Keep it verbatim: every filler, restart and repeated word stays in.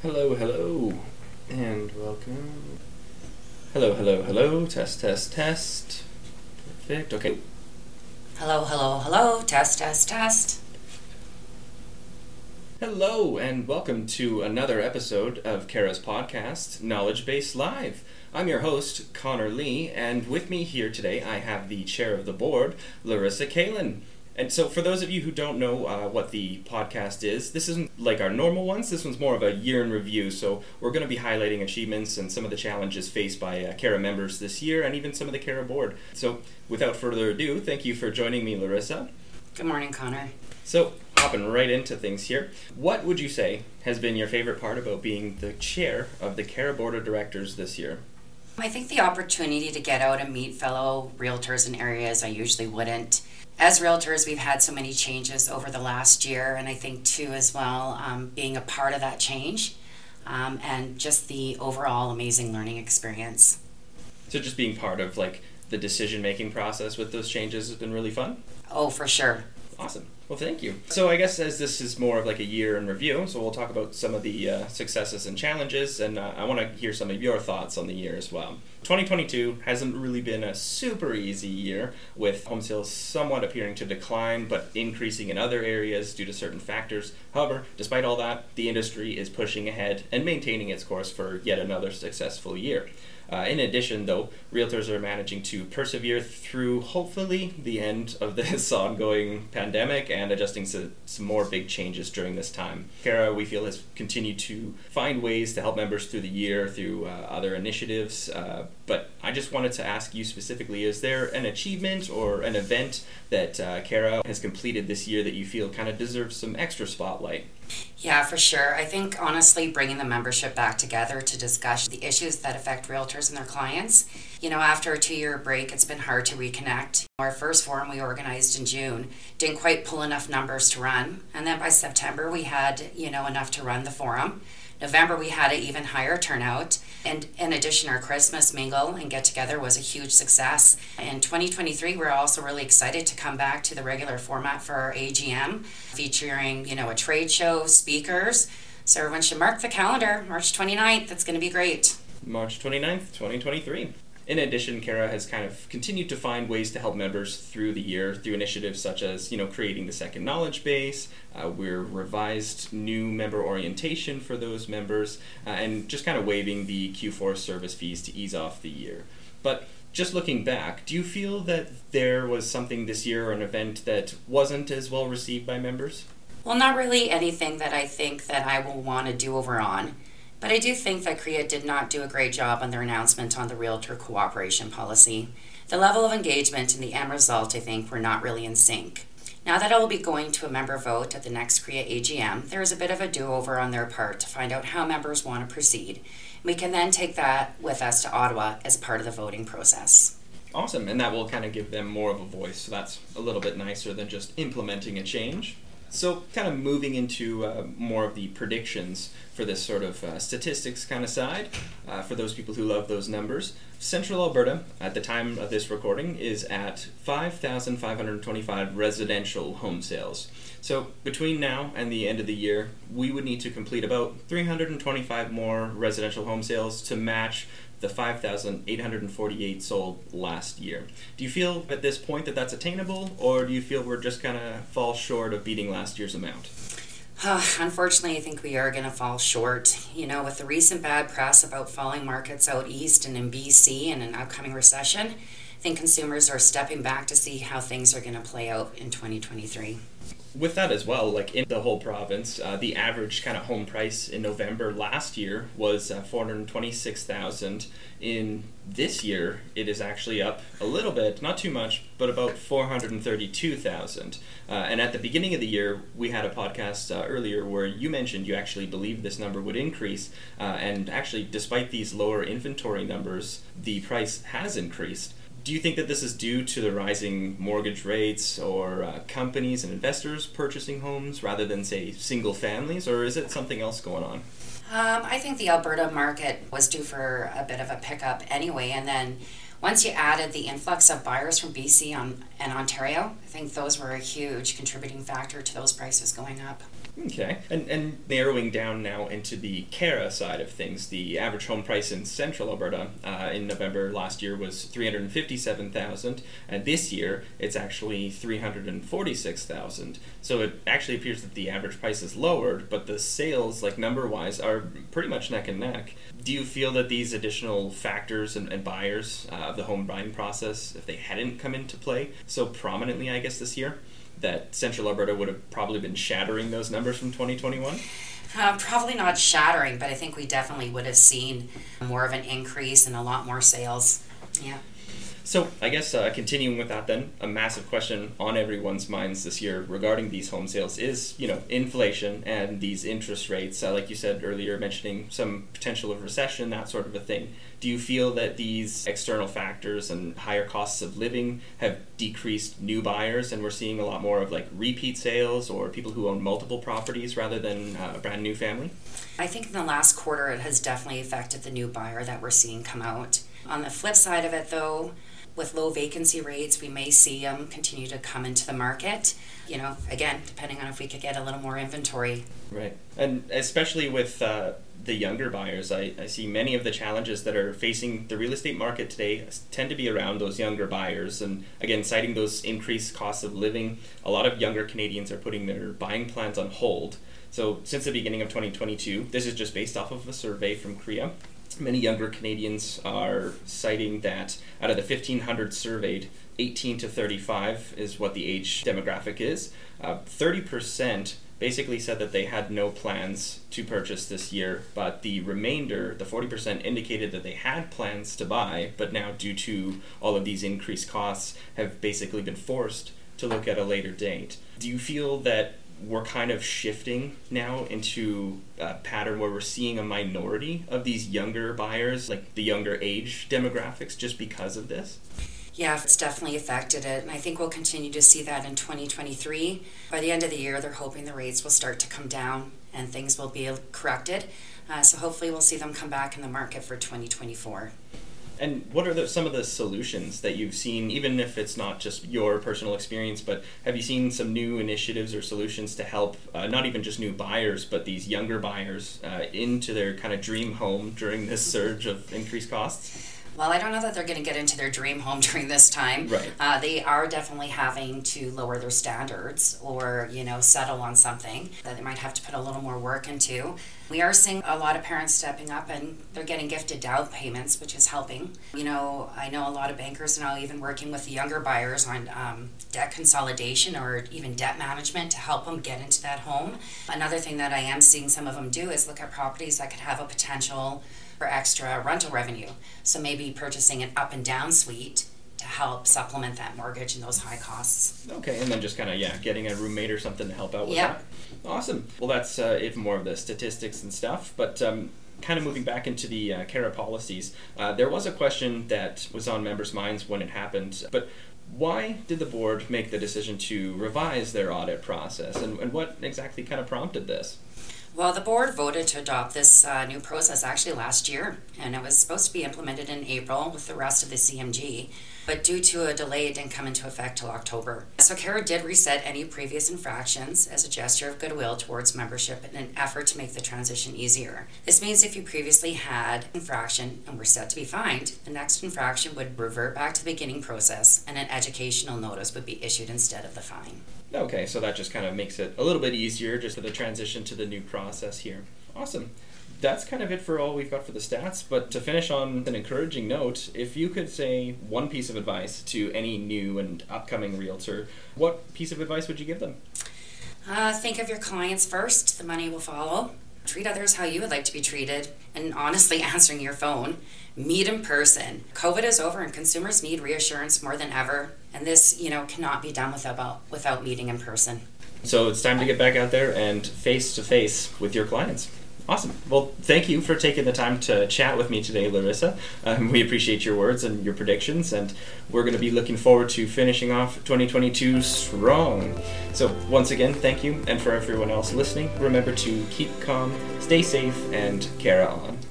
Hello, hello, and welcome. Hello, hello, hello, test, test, test. Perfect, okay. Hello, hello, hello, test, test, test. Hello, and welcome to another episode of Kara's podcast, Knowledge Base Live. I'm your host, Connor Lee, and with me here today I have the chair of the board, Larissa Kalin. And so for those of you who don't know uh, what the podcast is, this isn't like our normal ones. This one's more of a year in review. So we're going to be highlighting achievements and some of the challenges faced by uh, Kara members this year and even some of the Kara board. So without further ado, thank you for joining me, Larissa. Good morning, Connor. So hopping right into things here, what would you say has been your favorite part about being the chair of the Kara board of directors this year? I think the opportunity to get out and meet fellow realtors in areas I usually wouldn't. As realtors, we've had so many changes over the last year, and I think too as well, um, being a part of that change um, and just the overall amazing learning experience. So just being part of like the decision-making process with those changes has been really fun? Oh, for sure. Awesome. Well, thank you. So I guess as this is more of like a year in review, so we'll talk about some of the uh, successes and challenges, and uh, I want to hear some of your thoughts on the year as well. twenty twenty-two hasn't really been a super easy year, with home sales somewhat appearing to decline, but increasing in other areas due to certain factors. However, despite all that, the industry is pushing ahead and maintaining its course for yet another successful year. Uh, in addition, though, realtors are managing to persevere through, hopefully, the end of this ongoing pandemic and adjusting to some more big changes during this time. Kara, we feel, has continued to find ways to help members through the year through uh, other initiatives, uh, but I just wanted to ask you specifically, is there an achievement or an event that uh, Kara has completed this year that you feel kind of deserves some extra spotlight? Yeah, for sure. I think, honestly, bringing the membership back together to discuss the issues that affect realtors and their clients. You know, after a two-year break, it's been hard to reconnect. Our first forum we organized in June didn't quite pull enough numbers to run. And then by September, we had, you know, enough to run the forum. November, we had an even higher turnout. And in addition, our Christmas mingle and get-together was a huge success. In twenty twenty-three, we're also really excited to come back to the regular format for our A G M, featuring, you know, a trade show, speakers. So everyone should mark the calendar, March twenty-ninth. It's going to be great. March twenty-ninth, twenty twenty-three. In addition, Kara has kind of continued to find ways to help members through the year through initiatives such as, you know, creating the second knowledge base. Uh, we're revised new member orientation for those members, uh, and just kind of waiving the Q four service fees to ease off the year. But just looking back, do you feel that there was something this year or an event that wasn't as well received by members? Well, not really anything that I think that I will want to do over on. But I do think that C R E A did not do a great job on their announcement on the Realtor Cooperation Policy. The level of engagement and the end result, I think, were not really in sync. Now that I will be going to a member vote at the next C R E A A G M, there is a bit of a do-over on their part to find out how members want to proceed. We can then take that with us to Ottawa as part of the voting process. Awesome, and that will kind of give them more of a voice, so that's a little bit nicer than just implementing a change. So kind of moving into uh, more of the predictions for this sort of uh, statistics kind of side, uh, for those people who love those numbers. Central Alberta, at the time of this recording, is at five thousand five hundred twenty-five residential home sales. So between now and the end of the year, we would need to complete about three hundred twenty-five more residential home sales to match the five thousand eight hundred forty-eight sold last year. Do you feel at this point that that's attainable, or do you feel we're just going to fall short of beating last year's amount? Uh, unfortunately, I think we are going to fall short. You know, with the recent bad press about falling markets out east and in B C and an upcoming recession, I think consumers are stepping back to see how things are going to play out in twenty twenty-three. With that as well, like in the whole province, uh, the average kind of home price in November last year was uh, four hundred twenty-six thousand dollars. In this year, it is actually up a little bit, not too much, but about four hundred thirty-two thousand dollars. Uh, and at the beginning of the year, we had a podcast uh, earlier where you mentioned you actually believed this number would increase. Uh, and actually, despite these lower inventory numbers, the price has increased. Do you think that this is due to the rising mortgage rates or uh, companies and investors purchasing homes rather than, say, single families, or is it something else going on? Um, I think the Alberta market was due for a bit of a pickup anyway, and then once you added the influx of buyers from B C on, and Ontario, I think those were a huge contributing factor to those prices going up. Okay. And and narrowing down now into the Cara side of things, the average home price in central Alberta uh, in November last year was three hundred fifty-seven thousand dollars, and this year it's actually three hundred forty-six thousand dollars. So it actually appears that the average price is lowered, but the sales, like number-wise, are pretty much neck and neck. Do you feel that these additional factors and, and buyers uh, of the home buying process, if they hadn't come into play so prominently, I guess, this year, that Central Alberta would have probably been shattering those numbers from twenty twenty-one? Uh, probably not shattering, but I think we definitely would have seen more of an increase and a lot more sales. Yeah. So I guess uh, continuing with that then, a massive question on everyone's minds this year regarding these home sales is, you know, inflation and these interest rates. Uh, like you said earlier, mentioning some potential of recession, that sort of a thing. Do you feel that these external factors and higher costs of living have decreased new buyers, and we're seeing a lot more of like repeat sales or people who own multiple properties rather than uh, a brand new family? I think in the last quarter it has definitely affected the new buyer that we're seeing come out. On the flip side of it though, with low vacancy rates, we may see them continue to come into the market. You know, again, depending on if we could get a little more inventory. Right. And especially with uh, the younger buyers, I, I see many of the challenges that are facing the real estate market today tend to be around those younger buyers. And again, citing those increased costs of living, a lot of younger Canadians are putting their buying plans on hold. So since the beginning of twenty twenty-two, this is just based off of a survey from C R E A. Many younger Canadians are citing that out of the fifteen hundred surveyed, eighteen to thirty-five is what the age demographic is. Uh, thirty percent basically said that they had no plans to purchase this year, but the remainder, the forty percent, indicated that they had plans to buy, but now due to all of these increased costs have basically been forced to look at a later date. Do you feel that we're kind of shifting now into a pattern where we're seeing a minority of these younger buyers, like the younger age demographics, just because of this? Yeah, it's definitely affected it, and I think we'll continue to see that in twenty twenty-three. By the end of the year, they're hoping the rates will start to come down and things will be corrected. Uh, so hopefully we'll see them come back in the market for twenty twenty-four. And what are the, some of the solutions that you've seen, even if it's not just your personal experience, but have you seen some new initiatives or solutions to help uh, not even just new buyers, but these younger buyers uh, into their kind of dream home during this surge of increased costs? Well, I don't know that they're going to get into their dream home during this time. Right. Uh, they are definitely having to lower their standards or, you know, settle on something that they might have to put a little more work into. We are seeing a lot of parents stepping up and they're getting gifted down payments, which is helping. You know, I know a lot of bankers are now even working with the younger buyers on um, debt consolidation or even debt management to help them get into that home. Another thing that I am seeing some of them do is look at properties that could have a potential for extra rental revenue. So maybe purchasing an up and down suite to help supplement that mortgage and those high costs. Okay, and then just kind of, yeah, getting a roommate or something to help out with Yep. that. Awesome. Well, that's uh, it for more of the statistics and stuff, but um, kind of moving back into the uh, Cara policies, uh, there was a question that was on members' minds when it happened, but why did the board make the decision to revise their audit process, and, and what exactly kind of prompted this? Well, the board voted to adopt this uh, new process actually last year, and it was supposed to be implemented in April with the rest of the C M G, but due to a delay, it didn't come into effect till October. So Cara did reset any previous infractions as a gesture of goodwill towards membership in an effort to make the transition easier. This means if you previously had infraction and were set to be fined, the next infraction would revert back to the beginning process and an educational notice would be issued instead of the fine. Okay, so that just kind of makes it a little bit easier just for the transition to the new process here. Awesome. That's kind of it for all we've got for the stats, but to finish on an encouraging note, if you could say one piece of advice to any new and upcoming realtor, what piece of advice would you give them? Uh, think of your clients first, the money will follow. Treat others how you would like to be treated, and honestly answering your phone. Meet in person. COVID is over and consumers need reassurance more than ever, and this, you know, cannot be done without, without meeting in person. So it's time to get back out there and face-to-face with your clients. Awesome. Well, thank you for taking the time to chat with me today, Larissa. Um, we appreciate your words and your predictions, and we're going to be looking forward to finishing off twenty twenty-two strong. So once again, thank you, and for everyone else listening, remember to keep calm, stay safe, and Cara on.